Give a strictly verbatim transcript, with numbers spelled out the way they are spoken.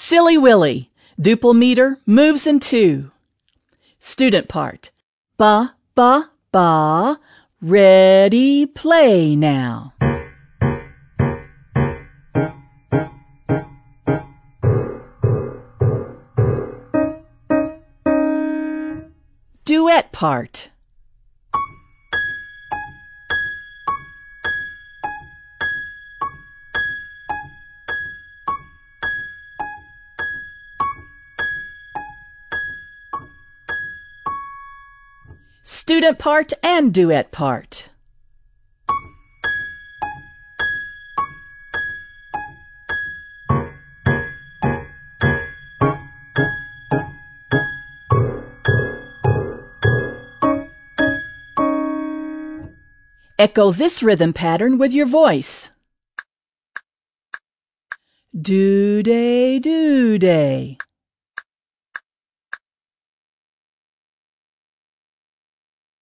Silly Willy, duple meter, moves in two. Student part. Ba, ba, ba, ready, play now. Duet part. Student part and duet part. Echo this rhythm pattern with your voice. Do-day, do-day.